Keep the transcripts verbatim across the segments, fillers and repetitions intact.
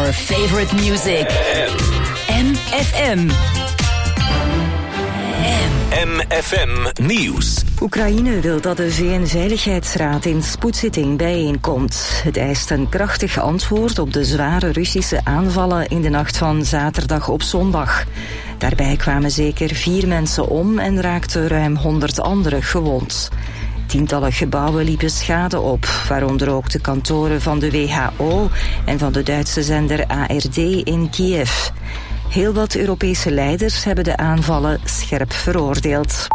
your favorite music. M F M. M F M Nieuws. Oekraïne wil dat de V N-veiligheidsraad in spoedzitting bijeenkomt. Het eist een krachtig antwoord op de zware Russische aanvallen in de nacht van zaterdag op zondag. Daarbij kwamen zeker vier mensen om en raakten ruim honderd anderen gewond. Tientallen gebouwen liepen schade op, waaronder ook de kantoren van de W H O en van de Duitse zender A R D in Kiev. Heel wat Europese leiders hebben de aanvallen scherp veroordeeld.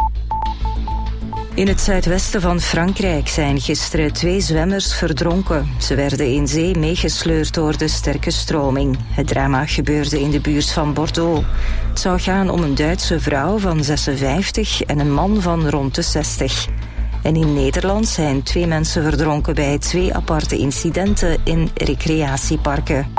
In het zuidwesten van Frankrijk zijn gisteren twee zwemmers verdronken. Ze werden in zee meegesleurd door de sterke stroming. Het drama gebeurde in de buurt van Bordeaux. Het zou gaan om een Duitse vrouw van zesenvijftig en een man van rond de zestig. En in Nederland zijn twee mensen verdronken bij twee aparte incidenten in recreatieparken.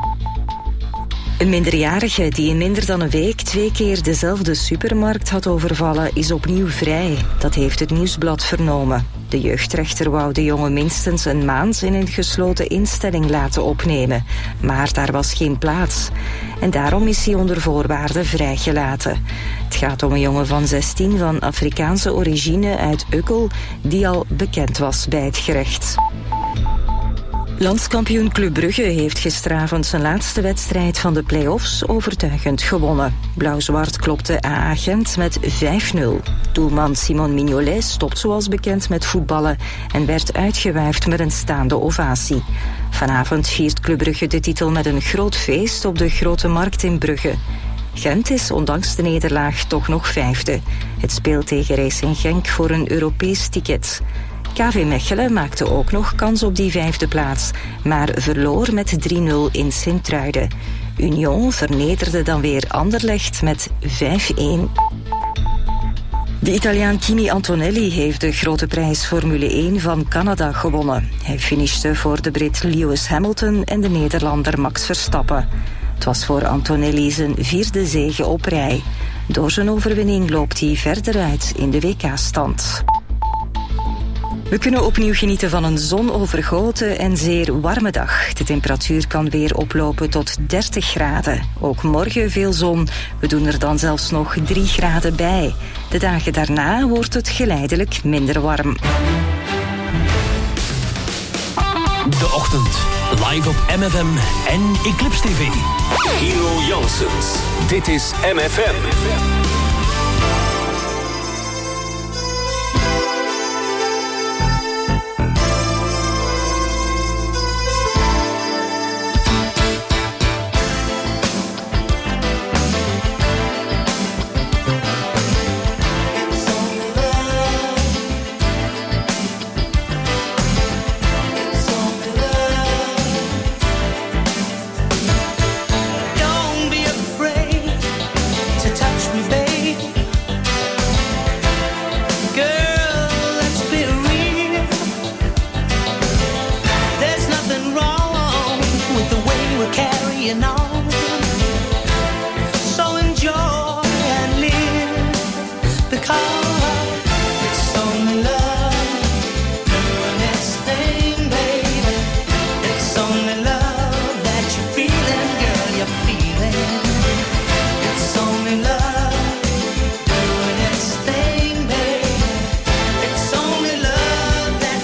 Een minderjarige die in minder dan een week twee keer dezelfde supermarkt had overvallen is opnieuw vrij. Dat heeft het Nieuwsblad vernomen. De jeugdrechter wou de jongen minstens een maand in een gesloten instelling laten opnemen. Maar daar was geen plaats. En daarom is hij onder voorwaarden vrijgelaten. Het gaat om een jongen van zestien van Afrikaanse origine uit Ukkel die al bekend was bij het gerecht. Landskampioen Club Brugge heeft gisteravond zijn laatste wedstrijd van de play-offs overtuigend gewonnen. Blauw-zwart klopte A A Gent met vijf nul. Doelman Simon Mignolet stopt zoals bekend met voetballen en werd uitgewuifd met een staande ovatie. Vanavond viert Club Brugge de titel met een groot feest op de Grote Markt in Brugge. Gent is ondanks de nederlaag toch nog vijfde. Het speelt tegen Racing Genk voor een Europees ticket. K V Mechelen maakte ook nog kans op die vijfde plaats, maar verloor met drie nul in Sint-Truiden. Union vernederde dan weer Anderlecht met vijf een. De Italiaan Kimi Antonelli heeft de grote prijs Formule één van Canada gewonnen. Hij finishte voor de Brit Lewis Hamilton en de Nederlander Max Verstappen. Het was voor Antonelli zijn vierde zege op rij. Door zijn overwinning loopt hij verder uit in de W K-stand. We kunnen opnieuw genieten van een zonovergoten en zeer warme dag. De temperatuur kan weer oplopen tot dertig graden. Ook morgen veel zon. We doen er dan zelfs nog drie graden bij. De dagen daarna wordt het geleidelijk minder warm. De ochtend, live op M F M en Eclipse T V. Hero Janssens, dit is M F M.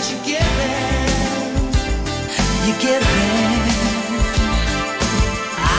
I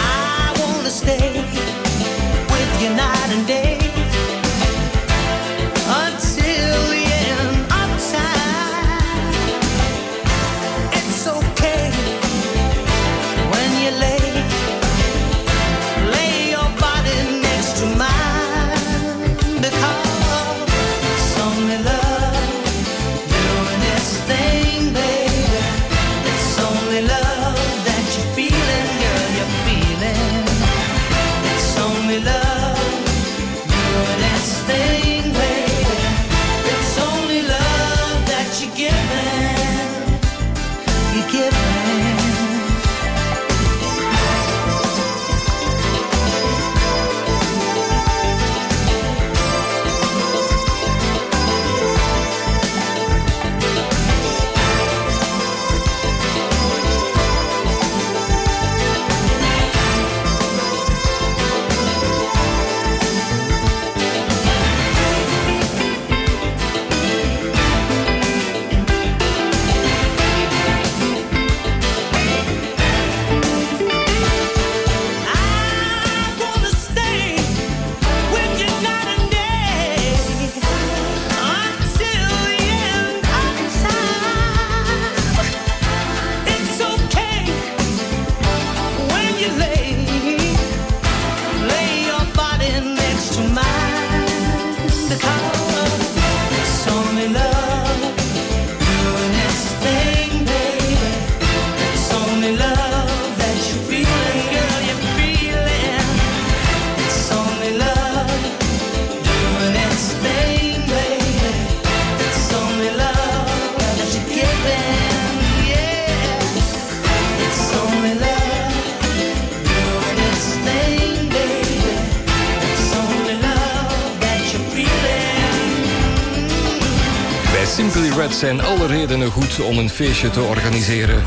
Simply Red zijn alle redenen goed om een feestje te organiseren.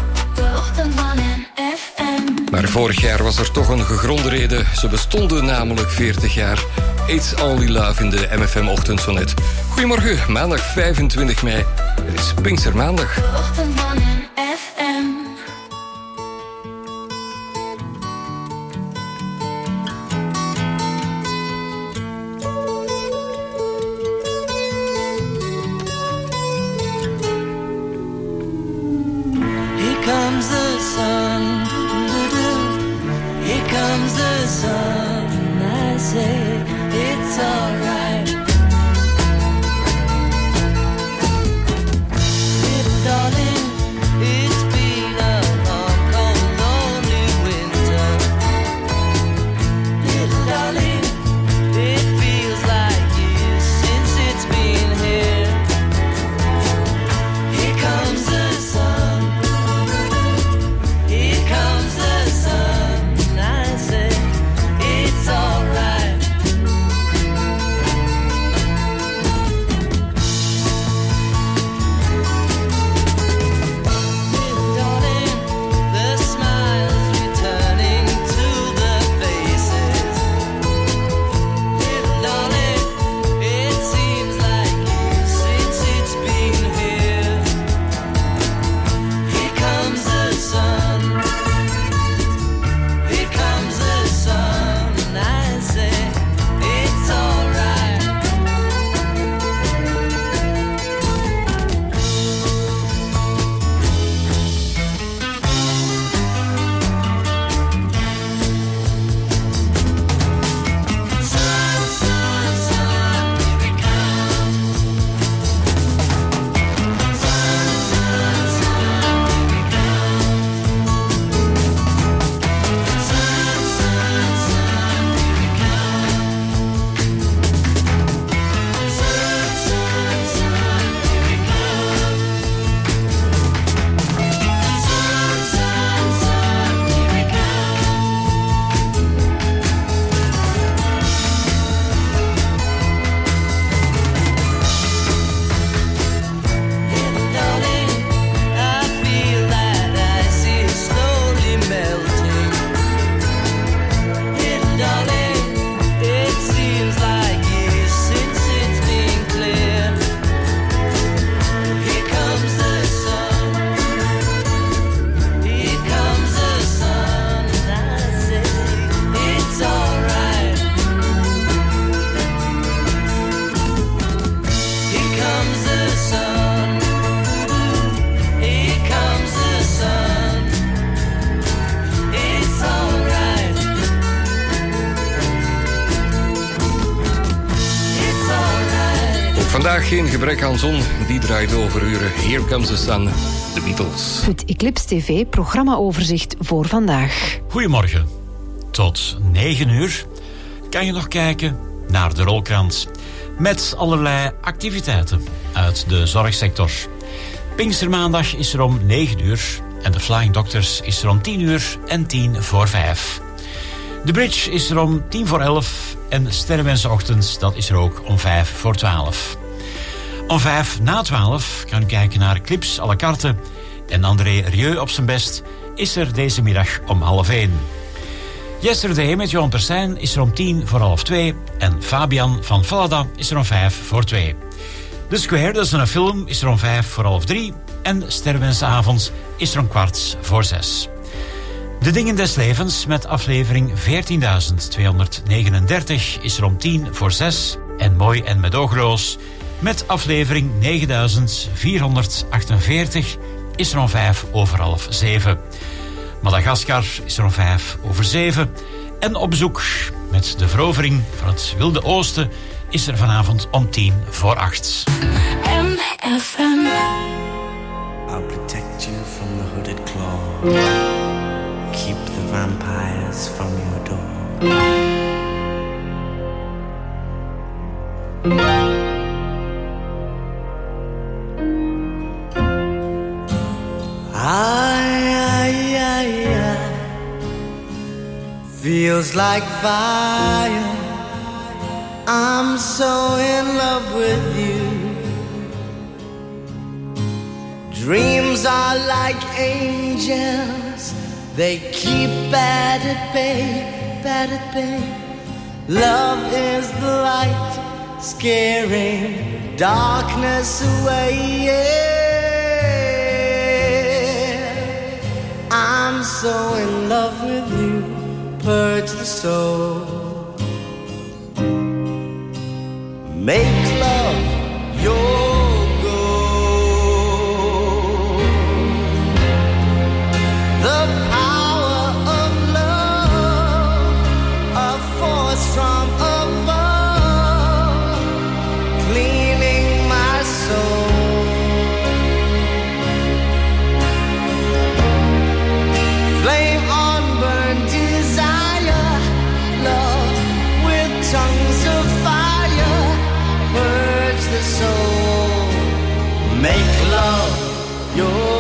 Maar vorig jaar was er toch een gegronde reden. Ze bestonden namelijk veertig jaar. It's Only Love in de M F M-ochtendsonnet. Goedemorgen, maandag vijfentwintig mei. Het is Pinkstermaandag. Vandaag geen gebrek aan zon, die draait over uren. Here Comes the Sun, de Beatles. Het Eclipse T V programmaoverzicht voor vandaag. Goedemorgen. Tot negen uur kan je nog kijken naar de rolkrant. Met allerlei activiteiten uit de zorgsector. Pinkstermaandag is er om negen uur en de Flying Doctors is er om tien uur en tien voor vijf. De Bridge is er om tien voor elf en Sterrenwensenochtend, dat is er ook om vijf voor twaalf. Om vijf na twaalf kan u kijken naar Clips à la carte en André Rieu op zijn best is er deze middag om half één. Yesterday met Johan Persijn is er om tien voor half twee en Fabian van Fallada is er om vijf voor twee. The Square, dat is een film, is er om vijf voor half drie en Sterrenwensavond is er om kwart voor zes. De Dingen des Levens met aflevering veertienduizend tweehonderdnegenendertig is er om tien voor zes en Mooi en Medogeloos met aflevering negenduizend vierhonderdachtenveertig is er om vijf over half zeven. Madagaskar is er om vijf over zeven en Op Bezoek met de verovering van het Wilde Oosten is er vanavond om tien voor acht. M F M. I'll protect you from the hooded claw. Keep the vampires from your door. I, I, I, I feels like fire. I'm so in love with you. Dreams are like angels, they keep bad at bay, bad at bay. Love is the light, scaring darkness away, yeah. I'm so in love with you, purge the soul. Make love your from above, cleaning my soul. Flame on burn desire, love with tongues of fire, purge the soul. Make love your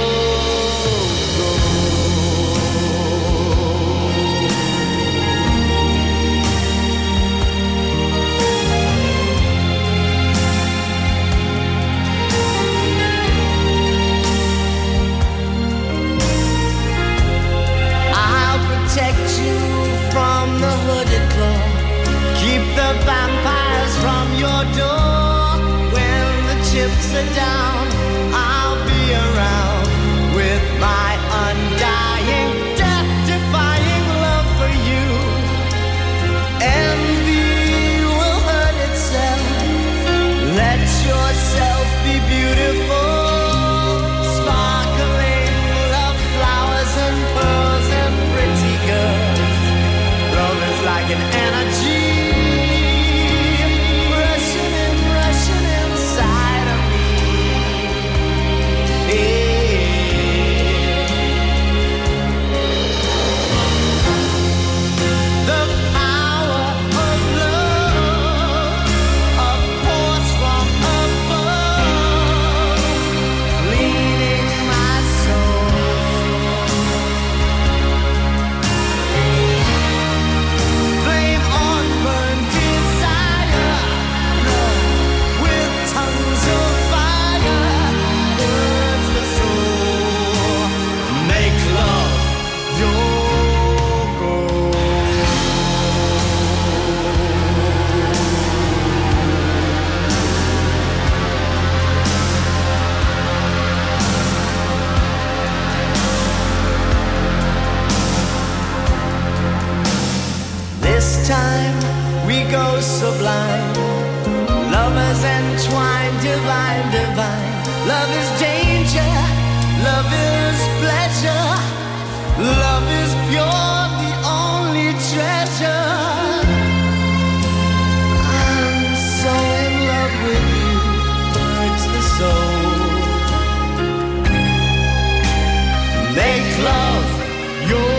the vampires from your door. When the chips are down, I'll be around with my undying, death-defying love for you. Envy will hurt itself. Let yourself be beautiful, sparkling love flowers and pearls and pretty girls. Love is like an energy time we go sublime, lovers entwined, divine, divine. Love is danger, love is pleasure, love is pure, the only treasure. I'm so in love with you, purge the soul. Make love your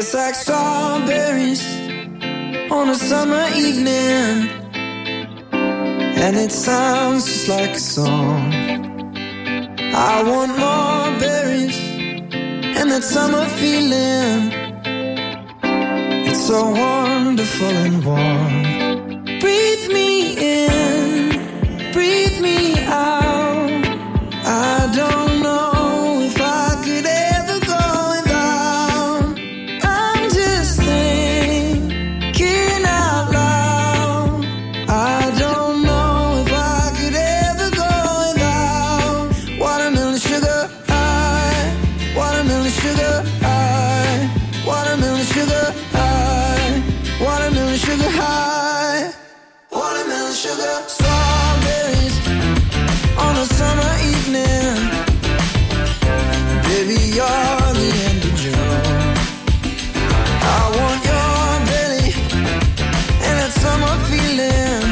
Tastes like strawberries on a summer evening, and it sounds just like a song. I want more berries and that summer feeling. It's so wonderful and warm. Breathe me in, breathe me out. I don't know if I could ever go without. I'm just thinking out loud. I don't know if I could ever go without watermelon sugar high, watermelon sugar high, watermelon sugar high, watermelon sugar high, watermelon sugar. Strawberries on a summer evening. Baby, you're the end of June. I want your belly and that summer feeling,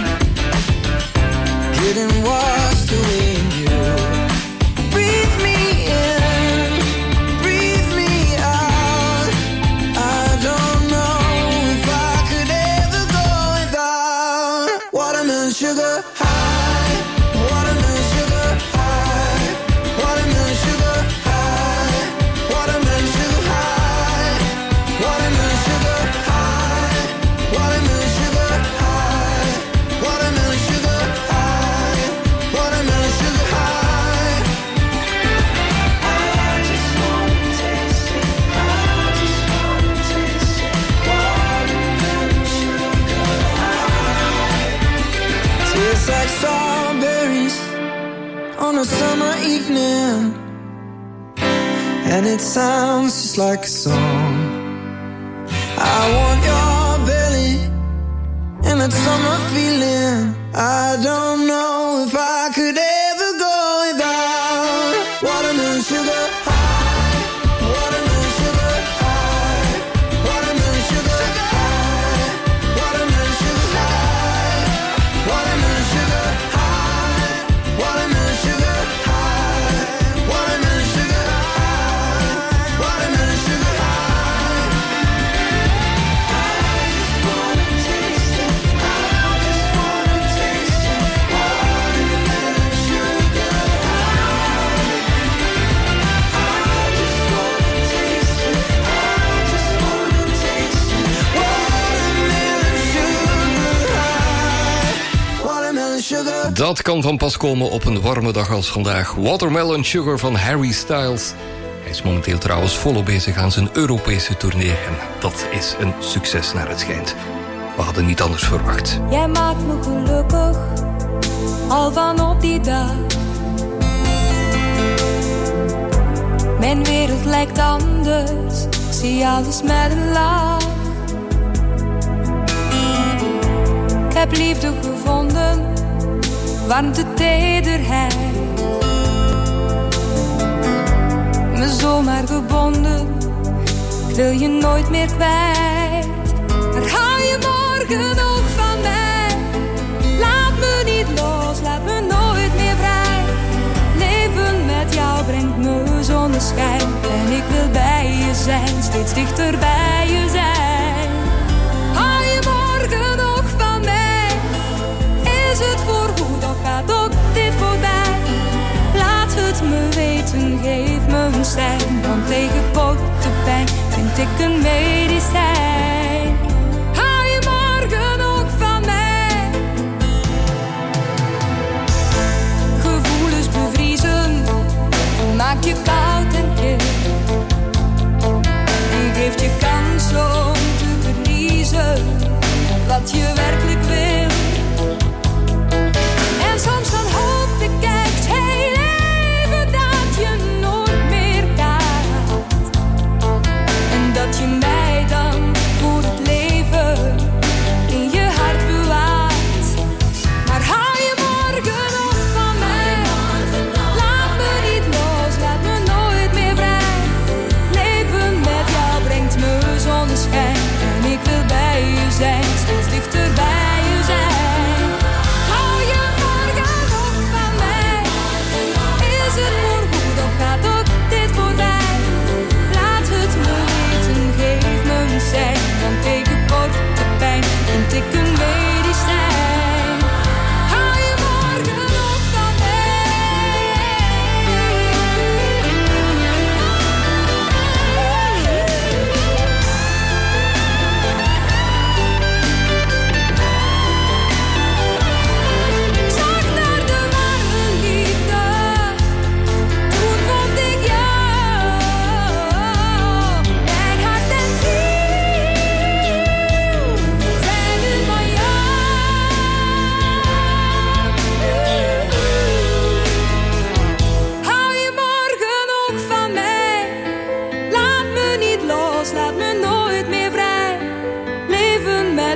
getting washed away in you. Breathe me in, breathe me out. I don't know if I could ever go without watermelon sugar high, watermelon sugar high, watermelon sugar high, watermelon sugar high, watermelon sugar high, watermelon sugar high, watermelon sugar high, watermelon sugar high. I just wanna taste it, I just wanna taste it, watermelon sugar high. Tastes like strawberries on a summer evening, and it sounds just like a song. I want your belly and that summer feeling. I don't know if I could ever go without watermelon sugar high, watermelon sugar high, watermelon sugar high, watermelon sugar high, watermelon sugar high, watermelon sugar high, watermelon sugar high, watermelon sugar high. I just wanna taste it, I just wanna taste it, watermelon sugar high. I just wanna taste it, I just wanna taste it, watermelon sugar high, watermelon sugar. Dat kan van pas komen op een warme dag als vandaag. Watermelon Sugar van Harry Styles. Hij is momenteel trouwens volop bezig aan zijn Europese tournee. En dat is een succes naar het schijnt. We hadden niet anders verwacht. Jij maakt me gelukkig, al van op die dag. Mijn wereld lijkt anders, ik zie alles met een lach. Ik heb liefde gevonden, warmte, tederheid. Me zomaar gebonden, ik wil je nooit meer kwijt. Maar hou je morgen nog van mij? Laat me niet los, laat me nooit meer vrij. Leven met jou brengt me zonneschijn. En ik wil bij je zijn, steeds dichter bij je zijn. Hou je morgen nog van mij? Is het voorgoed of gaat ook dit voorbij? Laat het me weten, geef me een sein. Want tegen korte pijn vind ik een medicijn. Hou je morgen nog van mij? Gevoelens bevriezen, maakt je koud en kil. En geeft je kans om te verliezen wat je werkelijk wil. En soms dan hoop ik echt heel even dat je nooit meer gaat. En dat je mij dan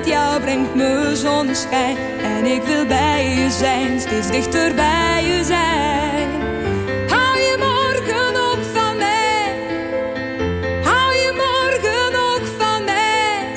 met jou brengt me zonneschijn. En ik wil bij je zijn, steeds dichter bij je zijn. Hou je morgen nog van mij? Hou je morgen nog van mij?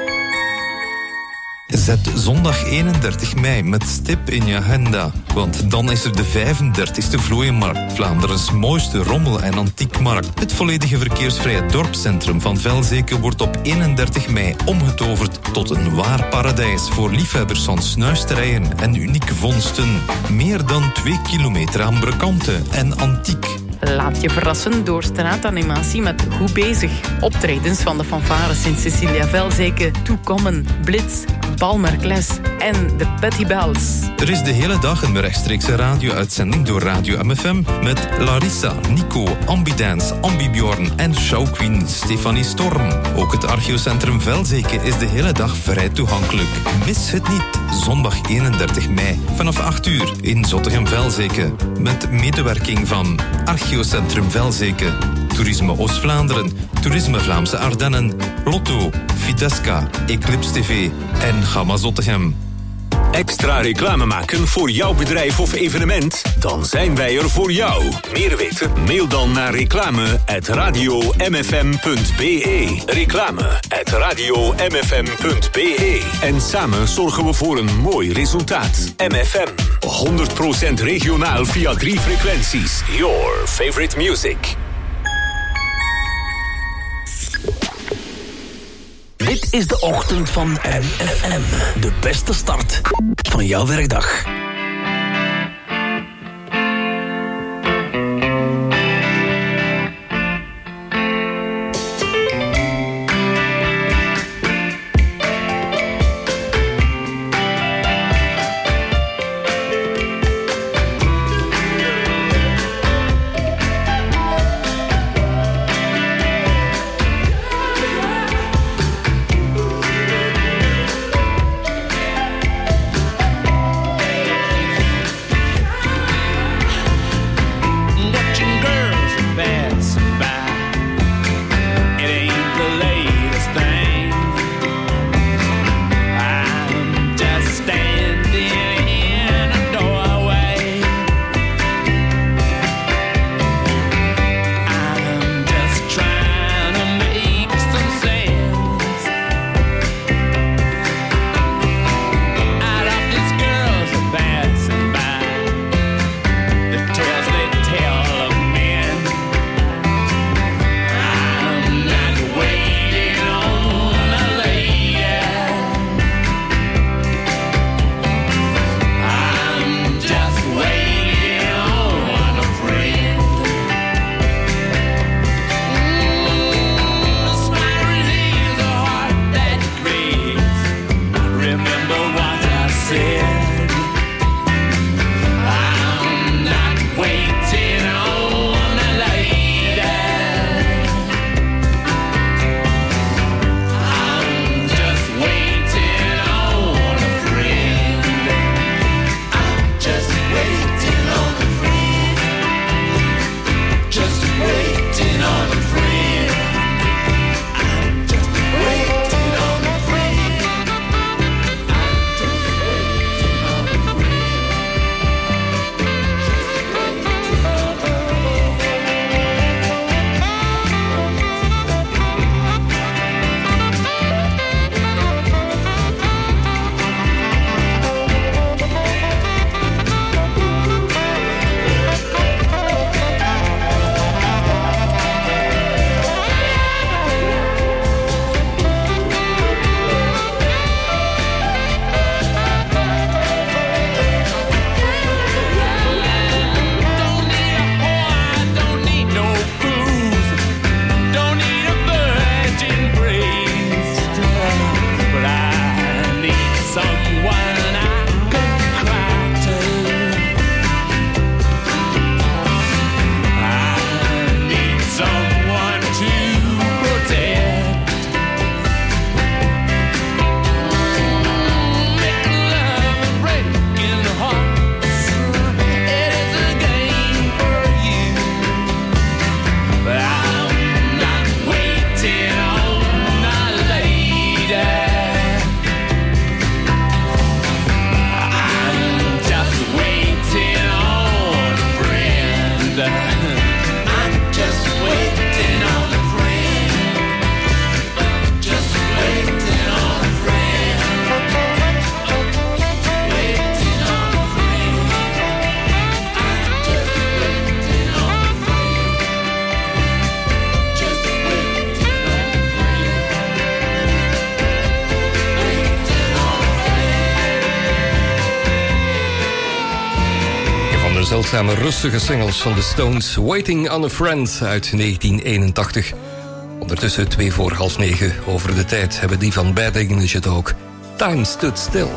Zet zondag eenendertig mei met stip in je agenda. Want dan is er de vijfendertigste Vlooienmarkt, Vlaanderens mooiste rommel- en antiekmarkt. Het volledige verkeersvrije dorpscentrum van Velzeke wordt op eenendertig mei omgetoverd tot een waar paradijs voor liefhebbers van snuisterijen en unieke vondsten. Meer dan twee kilometer aan brokanten en antiek. Laat je verrassen door straatanimatie met Goed Bezig. Optredens van de fanfare Sint-Cecilia Velzeke, Toekommen, Blitz, Balmerkles en de Petty Bells. Er is de hele dag een rechtstreekse radio-uitzending door Radio M F M met Larissa, Nico, Ambidance, Ambibjorn en showqueen Stefanie Storm. Ook het Archeocentrum Velzeke is de hele dag vrij toegankelijk. Mis het niet, zondag eenendertig mei vanaf acht uur in Zottegem-Velzeke met medewerking van Archeocentrum Velzeke, Toerisme Oost-Vlaanderen, Toerisme Vlaamse Ardennen, Lotto, Fidesca, Eclipse T V en Gamma Zottegem. Extra reclame maken voor jouw bedrijf of evenement? Dan zijn wij er voor jou. Meer weten? Mail dan naar reclame at radio m f m punt b e. Reclame at radio m f m punt b e. En samen zorgen we voor een mooi resultaat. M F M, honderd procent regionaal via drie frequenties. Your favorite music. Dit is de ochtend van M F M. De beste start van jouw werkdag. zeldzame rustige singles van de Stones. Waiting on a Friend uit negentien eenentachtig. Ondertussen twee voor half negen. Over de tijd hebben die van Bad English het ook. Time Stood Still.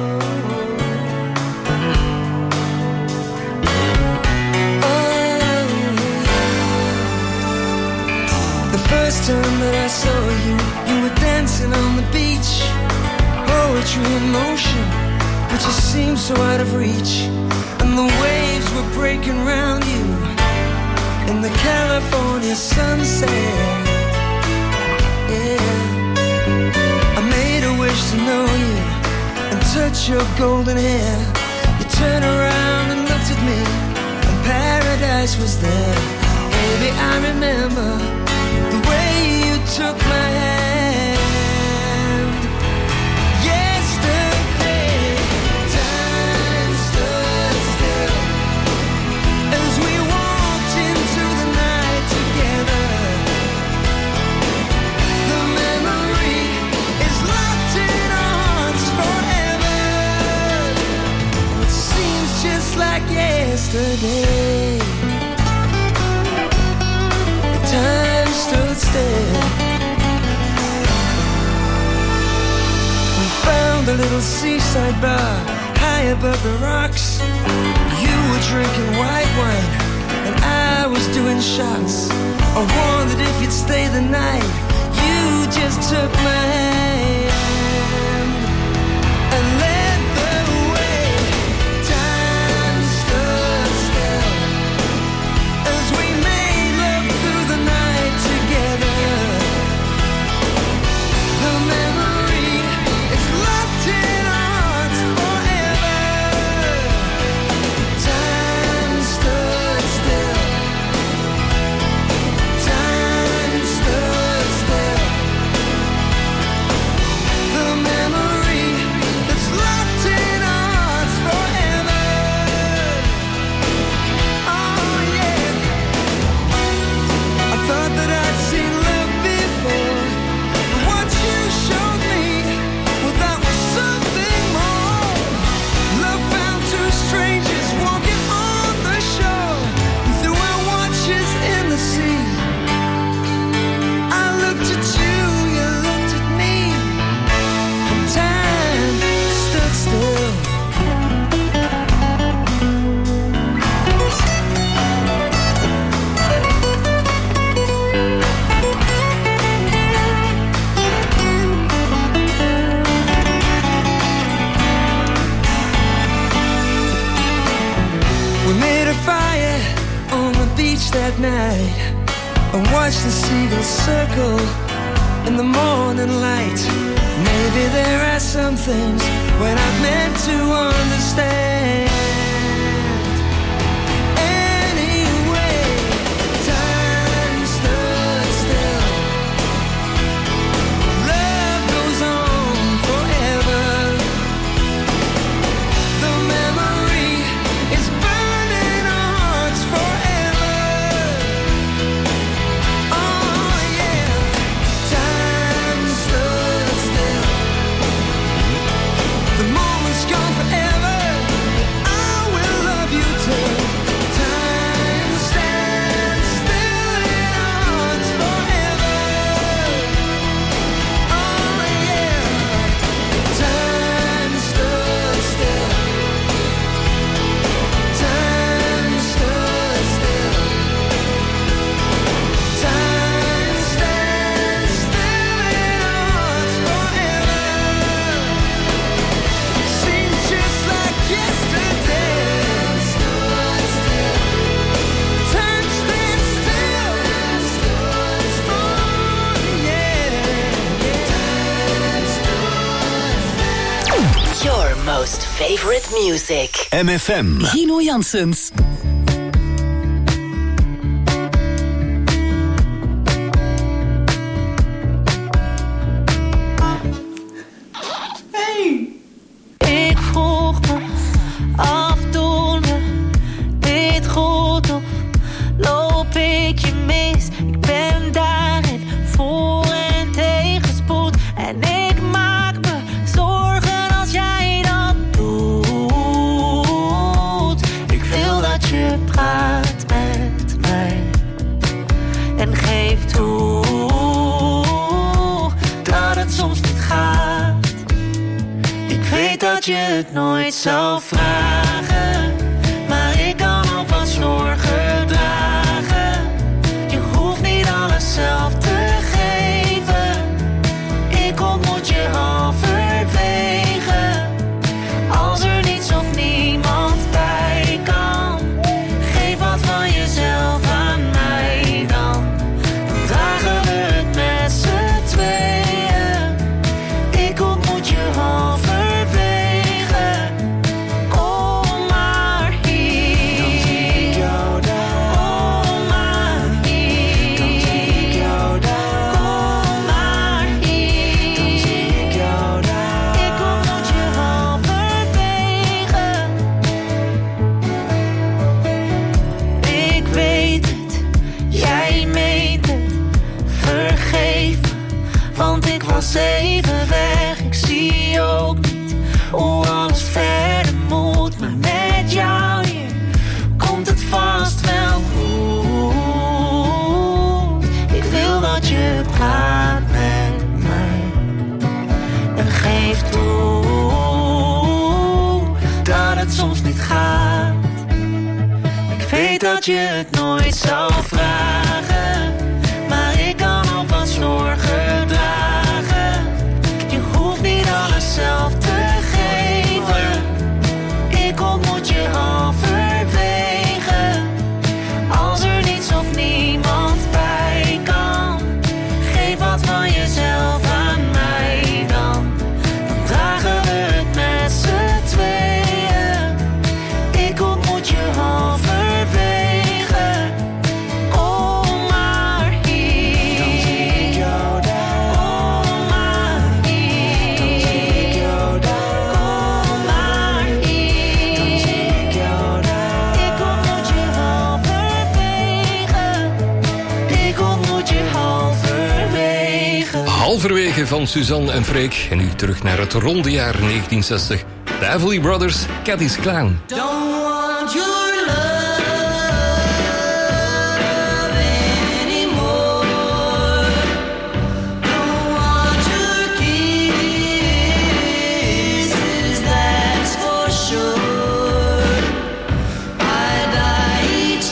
First time that I saw you, you were dancing on the beach. Poetry in motion, but you seemed so out of reach. And the waves were breaking round you in the California sunset. Yeah, I made a wish to know you and touch your golden hair. You turned around and looked at me, and paradise was there. Baby, I remember the way you took my hand. Yesterday, time stood still as we walked into the night together. The memory is locked in our hearts forever. It seems just like yesterday. Time stood still. We found a little seaside bar high above the rocks. You were drinking white wine and I was doing shots. I wondered if you'd stay the night. You just took my hand and led the way. Time stood still as we made love through the night together. The memory is locked in our hearts forever. Time stood still. Time stood still. The memory that's locked in our hearts forever. Oh yeah. I thought that I'd seen love before, but what you showed me, well, that was something more. Love found two strangers walking on the shore. We threw our watches in the sea. I looked at you, you looked at me, and time stood still. We made a fire on the beach that night and watched the seagulls circle in the morning light. Maybe there are some things we're not meant to understand. Anyway, time stood still. Love goes on forever. The memory is burning our hearts forever. Oh yeah, time stood still. The moment's gone forever. I will love you till time stands still in our hearts forever. Oh yeah, time stood still. Time stood still. Time stands still in our hearts forever. Seems just like yesterday. Stood still. Time stands still. Oh yeah. Time stood. Your most favorite music. M F M. Gino Janssens. Ik vroeg me af toen we dit goed of loop ik je mis. Ik ben daarin voor en tegenspoed en ik maak me zorgen als jij dat doet. Ik wil dat je het soms niet gaat. Ik weet dat je het nooit zou vragen, maar ik kan ook wat zorgen dragen. Je hoeft niet alles zelf te geven. Ik ontmoet je halverwege. Als er niets of niemand bij kan, geef wat van jezelf aan mij dan. Dan dragen we het met z'n tweeën. Ik ontmoet je halverwege. Kom maar hier. Dan zie ik jou daar. Kom maar hier. Dan zie ik jou daar. Kom maar hier. Dan zie ik jou daar. Ik ontmoet je halverwege. Ik weet het, jij meent het. Vergeef me, want ik was even weg. Ik zie ook niet hoe alles verder moet. Maar met jou hier komt het vast wel goed. Ik wil dat je praat met mij en geef toe dat het soms niet gaat. Ik weet dat je het nooit zou vragen, maar ik kan ook wat zorgen dragen. Je hoeft niet alles zelf te geven. Ik ontmoet je halverwege. Als er niets of niemand bij kan, geef wat van jezelf aan mij dan. Dan dragen we het met z'n tweeën. Ik ontmoet je halverwege. Kom maar hier. Dan zie ik jou daar. Kom maar hier. Dan zie ik jou daar. Kom maar hier. Dan zie ik jou daar. Ik ontmoet je halverwege. Ik ontmoet je halverwege. Halverwege van Suzanne en Freek. En nu terug naar het ronde jaar negentien zestig. De Everly Brothers, Cathy's Clown. Don't want your love anymore. Don't want your kisses, that's for sure. I die each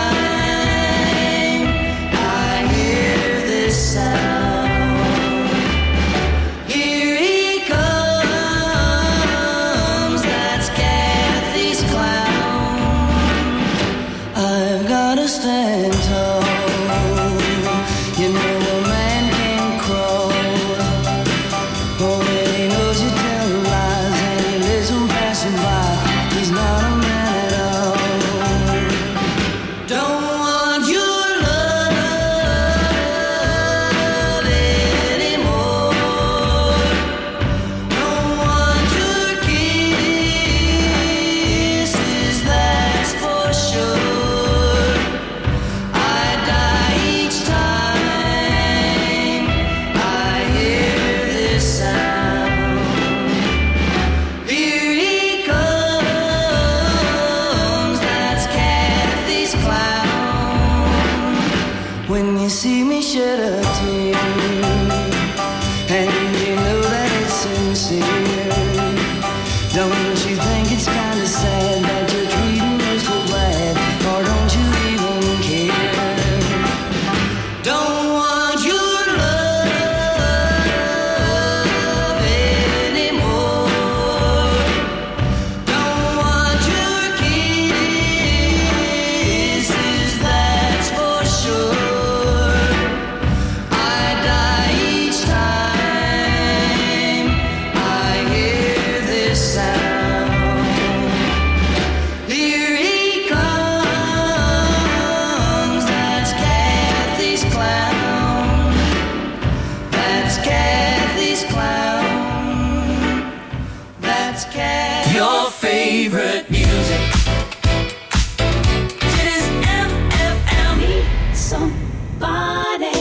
time I hear this sound. Here he comes, that's Cathy's clown. I've gotta stand tall. You know a man can crawl. Oh, when he knows you tell lies and he lets him pass him by, he's not a man at all. Don't want your love anymore. Don't want your kisses, that's for sure. I die each time I hear this sound. Here he comes, that's Cathy's clown. When you see me shed a tear, and you know that it's sincere, don't you think it's kinda sad that you're treating me so bad, or don't you even care? Don't want your love anymore. Don't want your kisses, that's for sure. I die each time I hear this sound. Here he comes, that's Cathy's clown. That's Cathy's clown. That's Cathy's. Your favorite music. It is M F M. Somebody.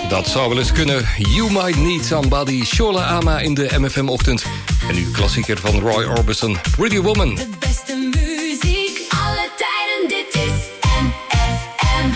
Dat zou wel eens kunnen. You Might Need Somebody, Shola Ama in de M F M-ochtend. En nu klassieker van Roy Orbison, Pretty Woman. De beste muziek, alle tijden, dit is M F M.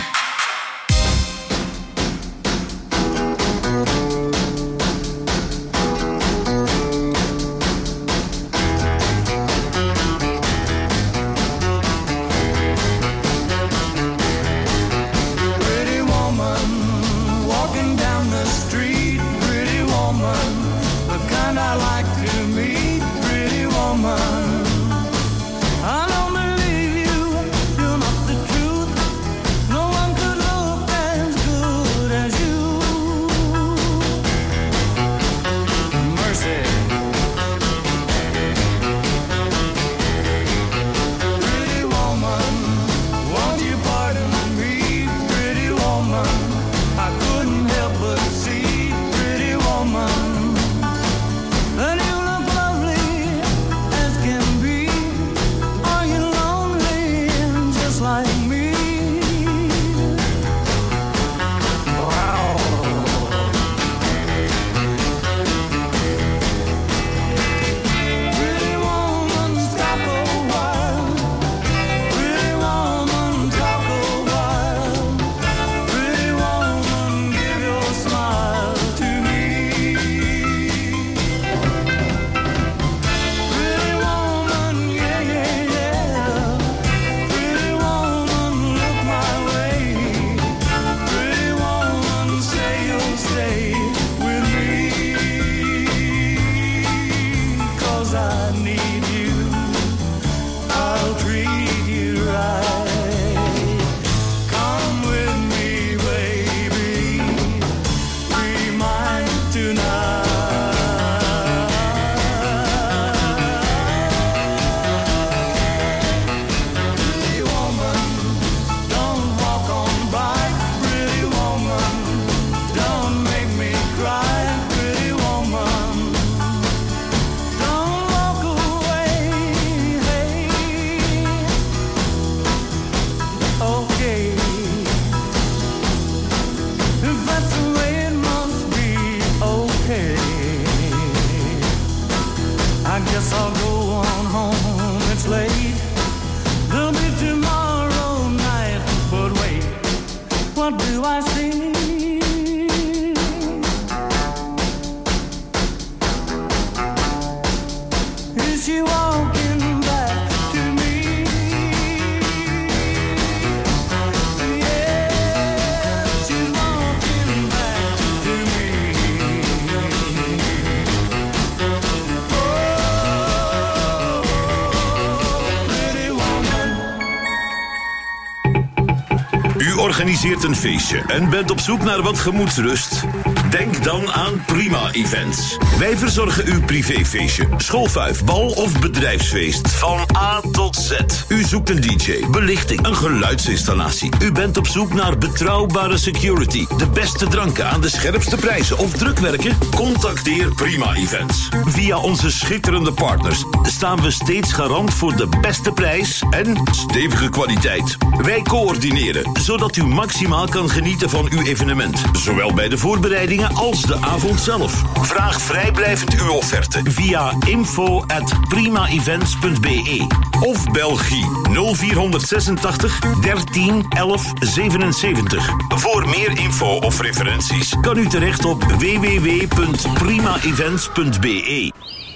Organiseert een feestje en bent op zoek naar wat gemoedsrust? Denk dan aan Prima Events. Wij verzorgen uw privéfeestje, schoolfuif, bal of bedrijfsfeest. Van A tot Z. U zoekt een D J, belichting, een geluidsinstallatie. U bent op zoek naar betrouwbare security, de beste dranken aan de scherpste prijzen of drukwerken? Contacteer Prima Events. Via onze schitterende partners staan we steeds garant voor de beste prijs en stevige kwaliteit. Wij coördineren, zodat u maximaal kan genieten van uw evenement. Zowel bij de voorbereidingen als de avond zelf. Vraag vrijblijvend uw offerte via info at primaevents punt b e of Belgie nul vier zesentachtig dertien elf zevenenzeventig. Voor meer info of referenties kan u terecht op w w w punt primaevents punt b e.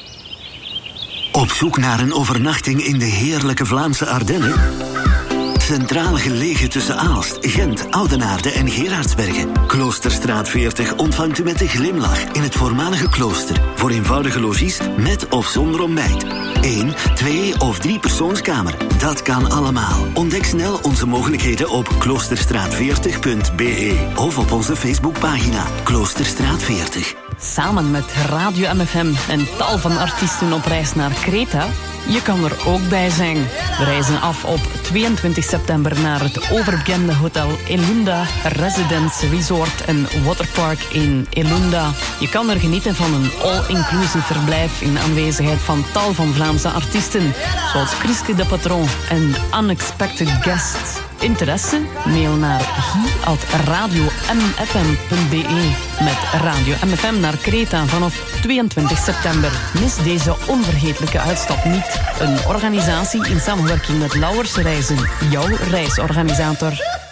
Op zoek naar een overnachting in de heerlijke Vlaamse Ardennen? Centraal gelegen tussen Aalst, Gent, Oudenaarde en Gerardsbergen. Kloosterstraat veertig ontvangt u met een glimlach in het voormalige klooster. Voor eenvoudige logies met of zonder ontbijt. Eén, twee of drie persoonskamer. Dat kan allemaal. Ontdek snel onze mogelijkheden op kloosterstraat veertig punt b e of op onze Facebookpagina Kloosterstraat veertig. Samen met Radio M F M en tal van artiesten op reis naar Kreta. Je kan er ook bij zijn. We reizen af op tweeëntwintig september naar het overbekende hotel Elunda Residence Resort en Waterpark in Elunda. Je kan er genieten van een all-inclusive verblijf in aanwezigheid van tal van Vlaamse artiesten, zoals Chriske de Patron en Unexpected Guests. Interesse? Mail naar guy at radio m f m punt b e. Met Radio M F M naar Kreta vanaf tweeëntwintig september. Mis deze onvergetelijke uitstap niet. Een organisatie in samenwerking met Lauwers Reizen, jouw reisorganisator.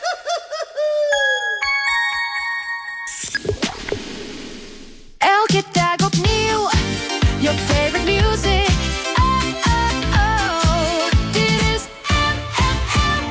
Elke dag opnieuw, your favorite music. Oh, oh, oh, dit is M F M.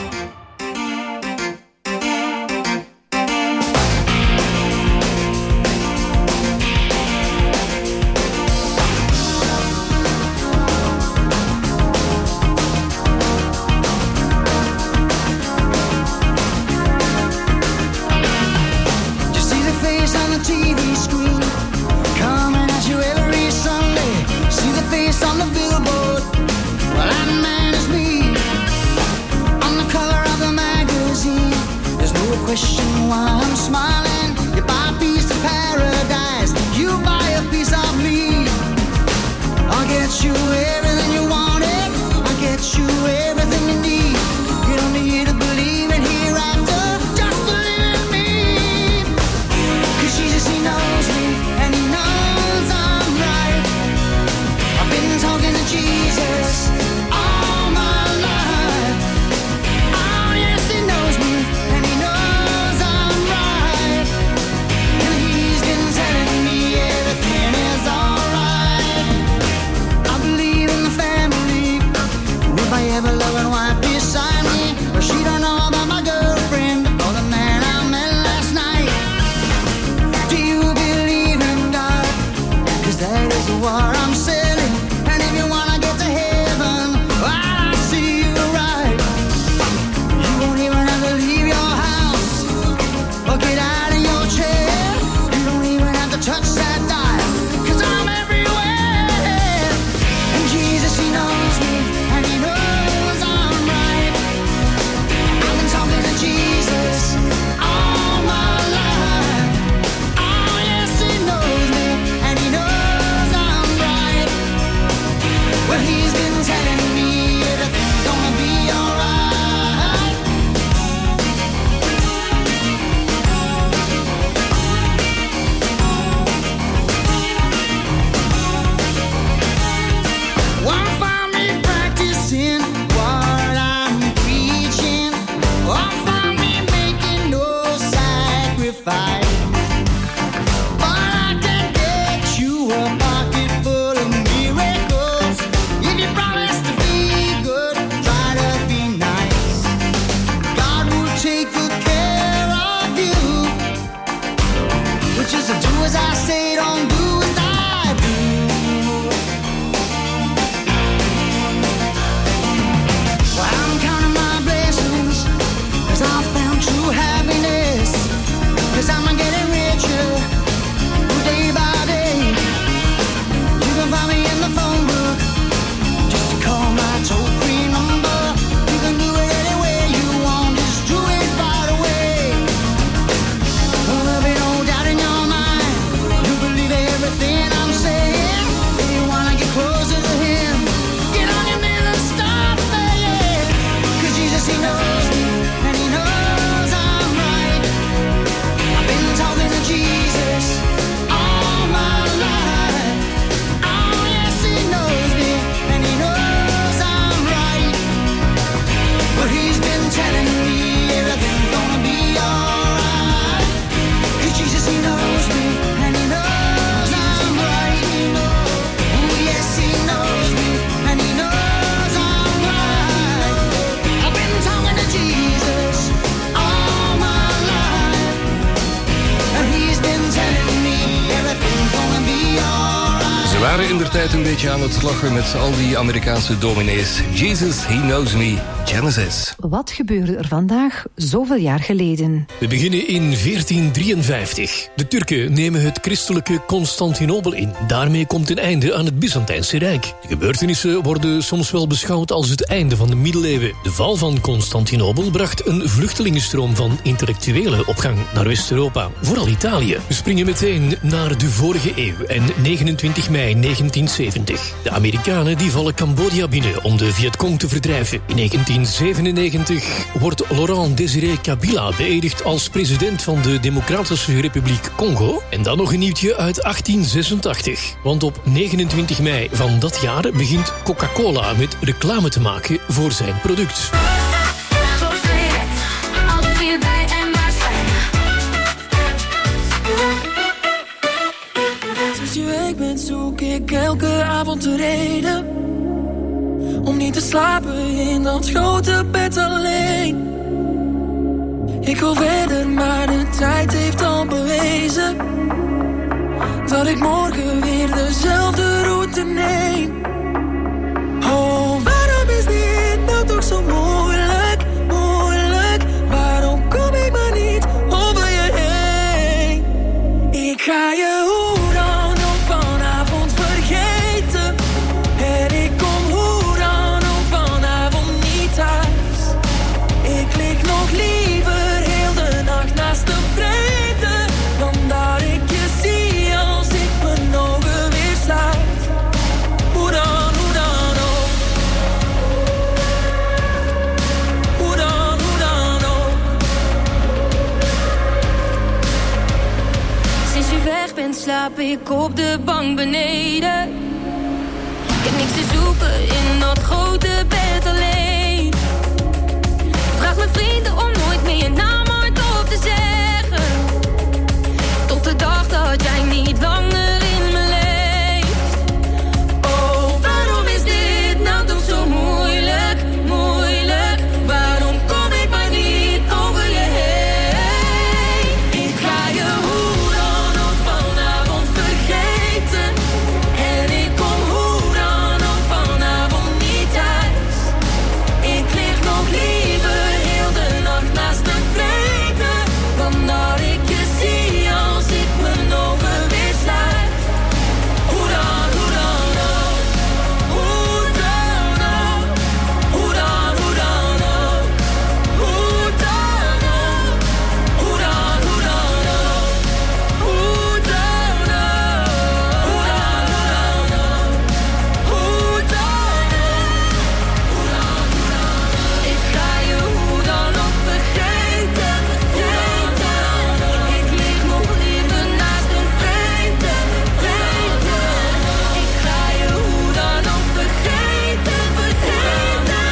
You see the face on the T V screen, coming at you every Sunday. See the face on the billboard, well that man is me. On the cover of the magazine, there's no question why I'm smiling. You buy a piece of paradise, you buy a piece of me. I'll get you everything you wanted, I'll get you everything you need. You don't need to believe in hereafter, just believe in me. Cause Jesus, he knows me, and he knows I'm right. I've been talking to Jesus all my life. Oh yes, he knows me, and he knows I'm right. And he's been telling me everything is alright. I believe in the family, with my ever-loving wife beside me. But she don't know about my girlfriend, or the man I met last night. Do you believe in God? Cause that is what I'm selling. And if you wanna get to heaven, well, I see you right. You won't even have to leave your house or get out of your chair. You don't even have to touch that dial, cause I'm everywhere. And Jesus, he knows me, and he knows I'm right. I've been talking to Jesus all my life. Oh yes, he knows me, and he knows I'm right. Well, he's been telling me everything's gonna be alright. One for me practicing what I'm preaching. One for me making no sacrifice. But I can get you a pocket full of miracles. If you promise to be good, try to be nice. God will take good care of you. But just do as I say, don't do as I do. Well, I'm counting my blessings, cause I found true happiness. Cause I'm getting richer day by day. You can find me in the phone book, just call my toll-free number. You can do it any way you want, just do it right away. Well, there'll be no doubt in your mind, you believe everything I'm saying. If you wanna get closer to him, get on your knees and start praying. Cause Jesus, he knows me, and he knows I'm right. I've been talking to Jesus all my life. Oh yes, he knows me, and he knows I'm right. But he's been telling me everything's gonna be alright. Cause Jesus, he knows me, and he knows I'm right. Oh yes, he knows me, and he knows I'm right. I've been talking to Jesus all my life, and he's been telling me everything's gonna be alright. Ze waren indertijd een beetje aan het lachen met al die Amerikaanse dominees. Jesus, he knows me. Genesis. Wat gebeurde er vandaag zoveel jaar geleden? We beginnen in veertien drieënvijftig. De Turken nemen het christelijke Constantinopel in. Daarmee komt een einde aan het Byzantijnse Rijk. De gebeurtenissen worden soms wel beschouwd als het einde van de middeleeuwen. De val van Constantinopel bracht een vluchtelingenstroom van intellectuelen op gang naar West-Europa. Vooral Italië. We springen meteen naar de vorige eeuw en negenentwintig mei negentienzeventig. De Amerikanen die vallen Cambodja binnen om de Vietcong te verdrijven. In negentien negentien zevenennegentig wordt Laurent Désiré Kabila beëdigd als president van de Democratische Republiek Congo. En dan nog een nieuwtje uit achttien zesentachtig. Want op negenentwintig mei van dat jaar begint Coca-Cola met reclame te maken voor zijn product. Sinds je weg bent zoek ik elke avond de reden om niet te slapen in dat grote bed alleen. Ik wil verder, maar de tijd heeft al bewezen dat ik morgen weer dezelfde route neem. Oh, waarom is dit nou toch zo moeilijk, moeilijk? Waarom kom ik maar niet over je heen? Ik ga je hoe dan ook vanavond vergeten. En ik kom hoe dan ook vanavond niet thuis. Ik lig nog liever heel de nacht naast de vreemde dan dat ik je zie als ik mijn ogen weer sluit. Hoe dan, hoe dan ook. Hoe dan, hoe dan ook. Sinds je weg bent slaap ik op de bank beneden. Ik heb niks te zoeken in dat grote bed alleen. Vraag mijn vrienden om nooit meer je naam hardop te zeggen. Tot de dag dat jij niet langer in me leeft. Oh, waarom is dit nou toch zo moeilijk, moeilijk? Waarom kom ik maar niet over je heen? Ik ga je hoe dan ook vanavond vergeten. En ik kom hoe dan ook vanavond niet thuis. Ik lig nog liever heel de nacht naast de vreemde dan dat ik je zie als ik mijn ogen weer sluit. Hoe dan, hoe dan ook. Hoe dan ook. Hoe dan, hoe dan ook. Hoe dan ook. Hoe dan, hoe dan ook. Hoe dan ook. Hoe dan, hoe dan ook. Hoe dan ook. Hoe dan, hoe dan ook. Ik ga je hoe dan ook vergeten, vergeten. Ik lig nog liever naast een vreemde, vreemde. Ik ga je hoe dan ook vergeten, vergeten.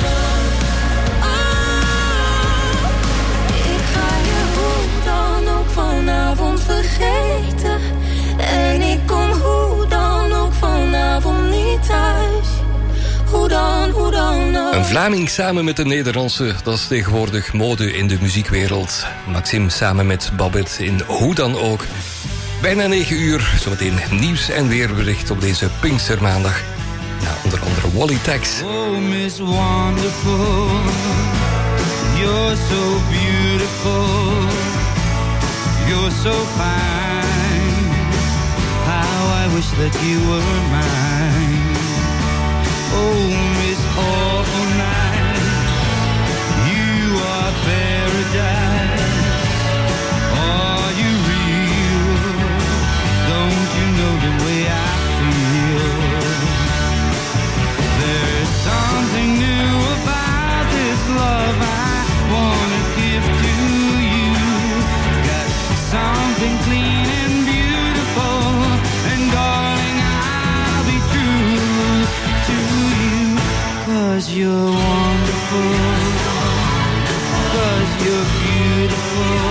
Oh, ik ga je hoe dan ook vanavond vergeten. En ik kom hoe dan ook vanavond niet thuis. Hoe dan, hoe dan ook. Een Vlaming samen met een Nederlandse, dat is tegenwoordig mode in de muziekwereld. Maxime samen met Babette in Hoe dan ook. Bijna negen uur, zometeen nieuws en weerbericht op deze Pinkstermaandag. Ja, onder andere Wally Tax. Oh, Miss Wonderful, you're so beautiful, you're so fine. How I wish that you were mine. Oh, Miss Awful Night, you are paradise. Are you real? Don't you know the way I feel? There's something new about this love I wanna give to you. Got something clean and beautiful, and darling, I'll be true to you. 'Cause you're wonderful, 'cause you're beautiful,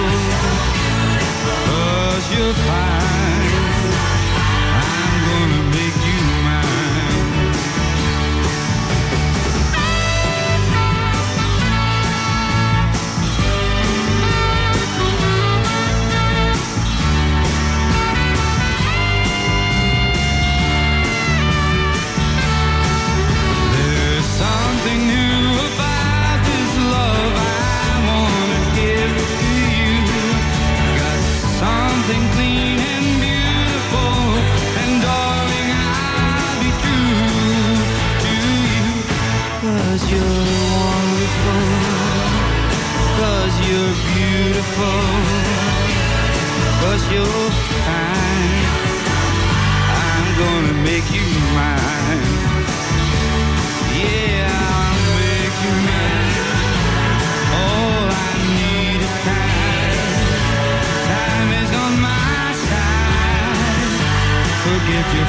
'cause you're fine. I'm gonna make you mine. There's something new about this love I wanna give to you. Got something clean and beautiful, and darling, I'll be true to you. 'Cause you're wonderful, 'cause you're beautiful, 'cause you're fine. I'm gonna make you mine. Yeah, I'll make you mine.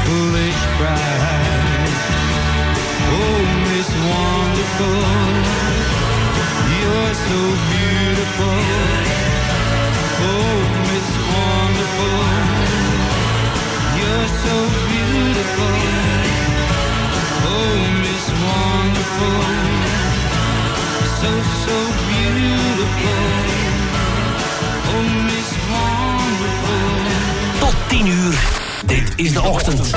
foolish pride. Oh, Miss Wonderful, you're so beautiful. Oh, Miss Wonderful, you're so beautiful. Oh, Miss Wonderful, so, so beautiful. Oh, Miss Wonderful. Tot tien uur. Dit is de ochtend.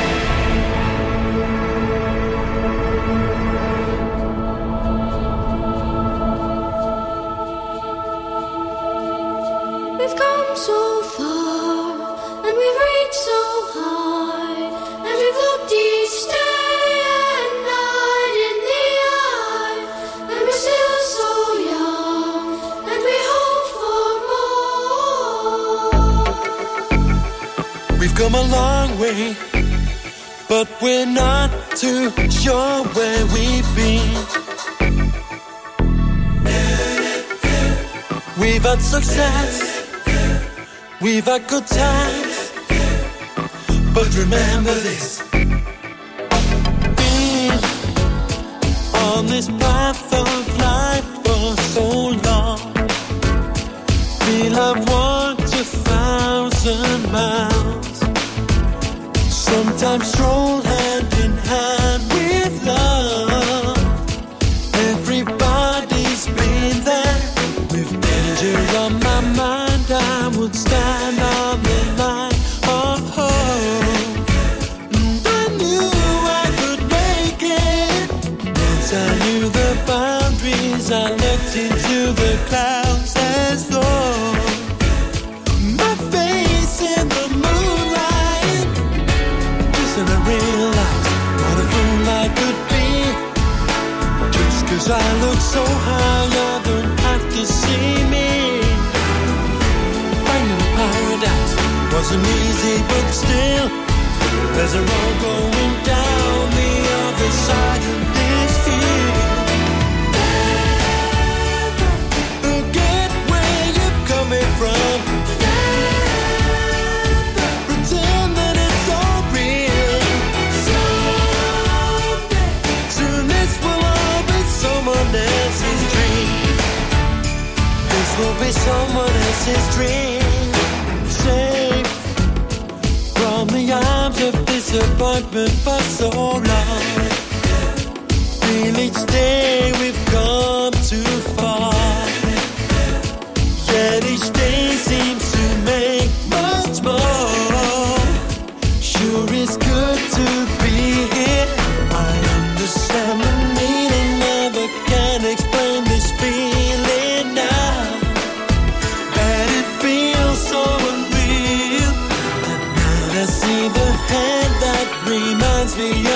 We've come so far, and we've reached so high, and we've looked each day and night in the eye, and we're still so young, and we hope for more. We've come a long way, but we're not too sure where we've been. We've had success, we've had good times, but remember this: being on this path of life for so long, we'll have walked a thousand miles, sometimes stroll hand in hand with love. Everybody's been there. With danger on my mind, I would stand on the line of hope. And I knew I could make it. Once I knew the boundaries, I looked into the clouds as though my face in the moonlight. Just then I realized what a fool I could be. Just 'cause I look so high, I don't have to see me. Finding paradise wasn't easy, but still, there's a road going down the other side of this field. Never forget where you're coming from. Never pretend that it's all real. Someday, soon this will all be someone else's dream. This will be someone else's dream. Safe from the arms of disappointment for so long. Feel each day we've come too far. Yet each day seems to make much more. Sure it's good to be here. I understand the meaning of it, can't explain this feeling now. And it feels so unreal. At night I see the hand that reminds me